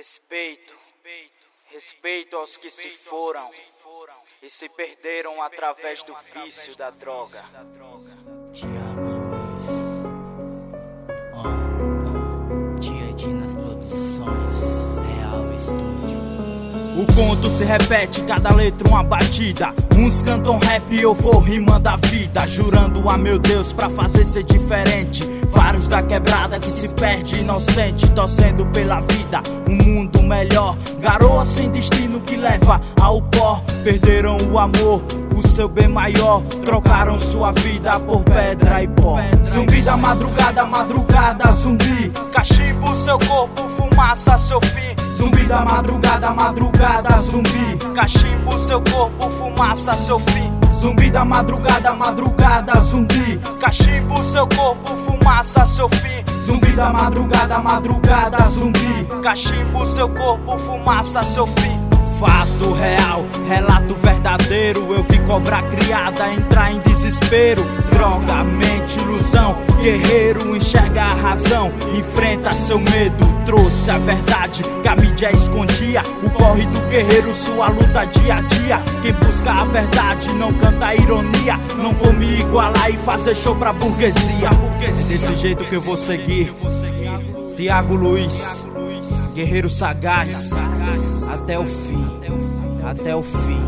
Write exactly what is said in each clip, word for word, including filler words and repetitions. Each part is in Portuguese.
Respeito, respeito aos que se foram e se perderam através do vício da droga. Thiago Luiz, oh, oh. Tia Edi nas produções, Real Estúdio. O conto se repete, cada letra uma batida. Uns cantam rap e eu vou rimando a vida, jurando a meu Deus pra fazer ser diferente. Vários da quebrada que se perde inocente, torcendo pela vida, um mundo melhor. Garoa sem destino que leva ao pó. Perderam o amor, o seu bem maior. Trocaram sua vida por pedra e pó. Zumbi da madrugada, madrugada, zumbi. Cachimbo seu corpo, fumaça seu fim. Zumbi da madrugada, madrugada, zumbi. Cachimbo seu corpo, fumaça seu fim. Zumbi da madrugada, madrugada, zumbi. Cachimbo seu corpo, fumaça seu fim. Zumbi da madrugada, madrugada, zumbi. Cachimbo seu corpo, fumaça seu fim. Fato real, relato verdadeiro. Eu vi cobra criada entrar em desespero. Droga, mente, ilusão. Guerreiro enxerga a razão, enfrenta seu medo. Trouxe a verdade que a mídia escondia. O corre do guerreiro, sua luta dia a dia. Quem busca a verdade não canta a ironia. Não vou me igualar e fazer show pra burguesia. É desse jeito que eu vou seguir. Thiago Luiz, guerreiro sagaz, até o fim, até o fim.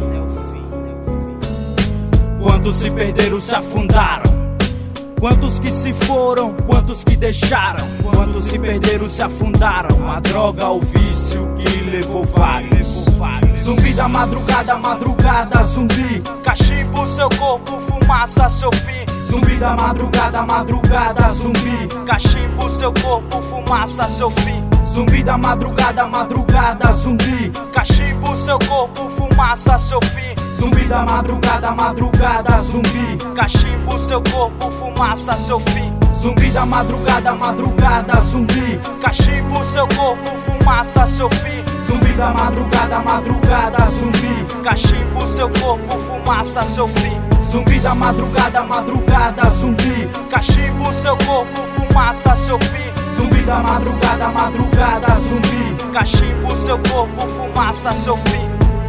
Quantos se perderam, se afundaram. Quantos que se foram, quantos que deixaram. Quantos se perderam, se afundaram. A droga, o vício que levou vários. Zumbi da madrugada, madrugada, zumbi. Cachimbo seu corpo, fumaça seu fim. Zumbi da madrugada, madrugada, zumbi. Cachimbo seu corpo, fumaça seu fim. Zumbi da madrugada, madrugada, zumbi. Cachimbo seu corpo, fumaça seu fim. Zumbi da madrugada, madrugada, zumbi. Cachimbo seu corpo, fumaça seu fim. Zumbi da madrugada, madrugada, zumbi. Cachimbo seu corpo, fumaça seu fim. Zumbi da madrugada, madrugada, zumbi. Cachimbo seu corpo, fumaça seu fim. Zumbi da madrugada, madrugada, zumbi. Cachimbo seu corpo, fumaça seu fim. Zumbi da madrugada, madrugada, zumbi. Cachimbo seu corpo, fumaça seu fim.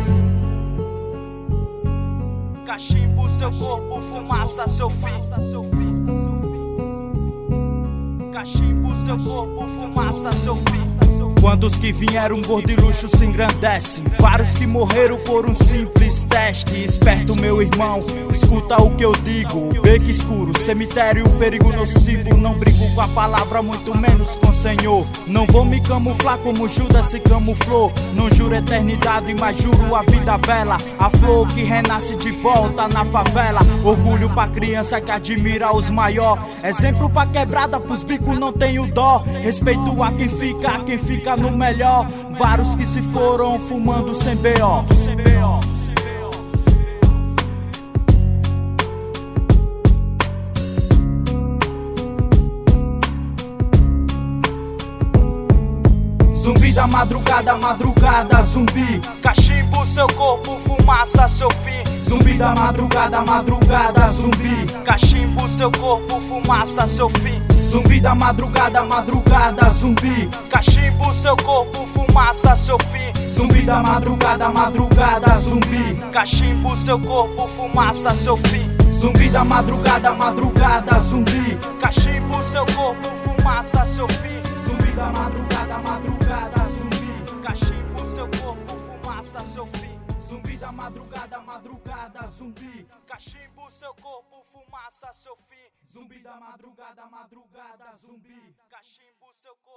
Cachimbo seu corpo, fumaça seu fim. Cachimbo seu corpo, fumaça seu fim. Quantos que vieram gordo e luxo se engrandecem. Vários que morreram por um simples teste. Esperto meu irmão, escuta o que eu digo. Beco escuro, cemitério, perigo nocivo. Não brigo com a palavra, muito menos com o Senhor. Não vou me camuflar como Judas se camuflou. Não juro eternidade, mas juro a vida bela. A flor que renasce de volta na favela. Orgulho pra criança que admira os maior. Exemplo pra quebrada, pros bicos não tenho dó. Respeito a quem fica, a quem fica no melhor. Vários que se foram fumando sem B O. Zumbi da madrugada, madrugada, zumbi. Cachimbo seu corpo, fumaça seu fim. Zumbi da madrugada, madrugada, zumbi. Cachimbo seu corpo, fumaça seu fim. Zumbi da madrugada, madrugada, zumbi. Cachimbo seu corpo, fumaça seu fim. Zumbi da madrugada, madrugada, zumbi. Cachimbo seu corpo, fumaça seu fim. Zumbi da madrugada, madrugada, zumbi. Cachimbo seu corpo, fumaça seu fim. Zumbi da madrugada, madrugada, zumbi. Cachimbo seu corpo, fumaça seu fim. Zumbi da madrugada, madrugada, zumbi. Cachimbo seu corpo, fumaça seu fim. Zumbi da madrugada, madrugada, zumbi. Cachimbo seu corpo.